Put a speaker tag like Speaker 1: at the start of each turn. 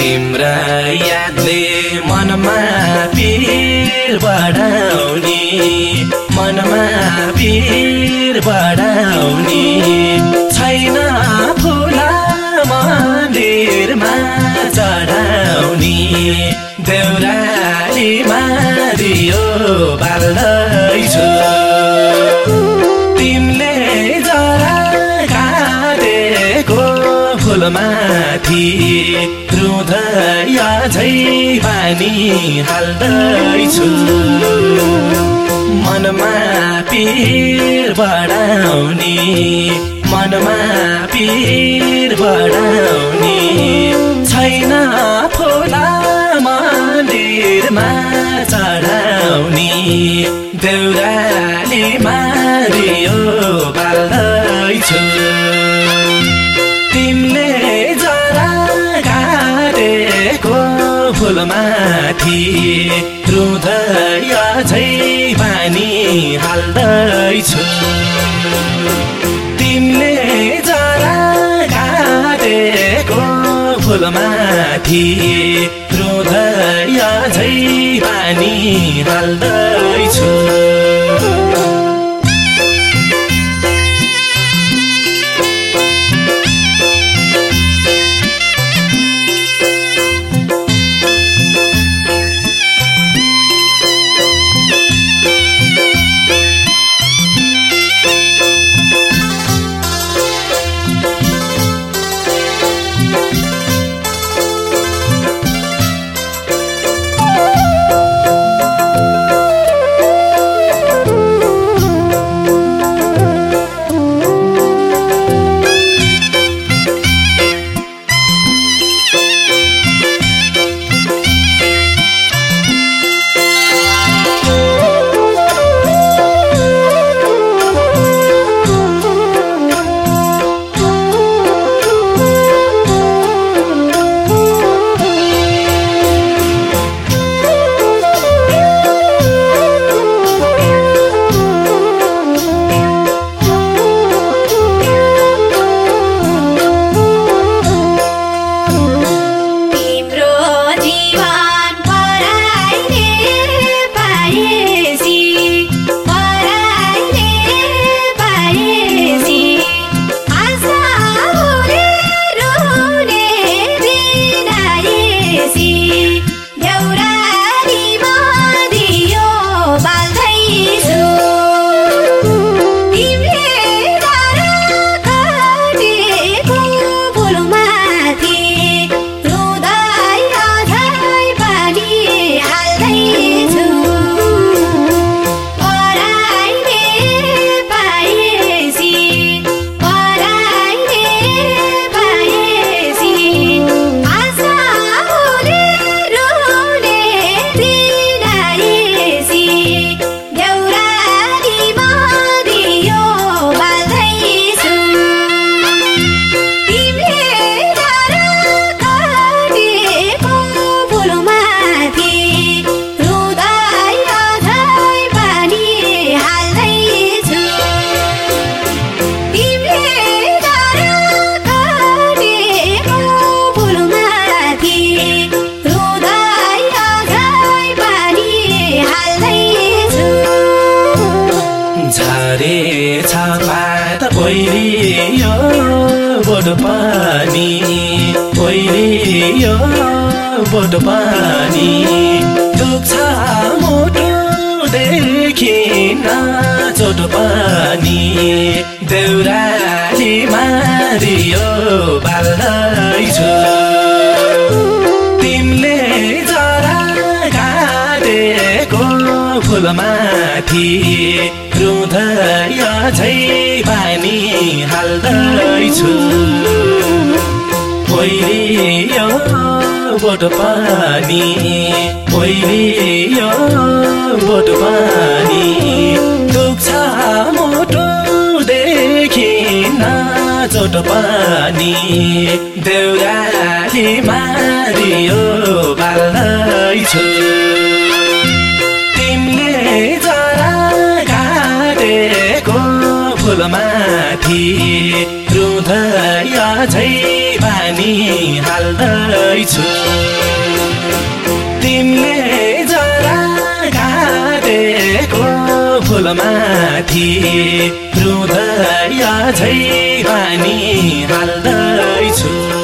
Speaker 1: तिम्रा यादले मनमा पीर बढाउने मनमा पीर बढाउने छैन फुला मन्दिरमा चढाउने देउरालीमा दियो बाल्दैछु तिमीले जरा काटेको फुलमाथि रुँदै अझै पानी हाल्दैछु मनमा पीर बढाउने मनमा पीर बढाउने छैन फुला मन्दिरमा चढाउने देउरालीमा दियो बाल्दैछु तिमीले जरा काटेको फुलमाथि रुँदै अझै पानी हाल्दैछु तिमीले जरा काटेको फुलमाथि रुँदै अझै पानी हाल्दैछु ओइलियो बोट पानी ओइलियो बोट पानी दुख्छ मुटुदेखि चोट पानी देउराली मारियो बाल्दैछु तिमीले जरा काटेको फुलमाथि रुँदै अझै पानी हाल्दैछु ओइलियो बोट पानी ओइलियो बोट पानी दुख्छ मुटुदेखि चोट पानी देउराली मारियो बाल्दैछु तिमीले जरा काटेको फुलमाथि रुँदै अझै पानी पानी हाल्दैछु तिमीले जरा काटेको फुलमाथि रुँदै अझै पानी हाल्दैछु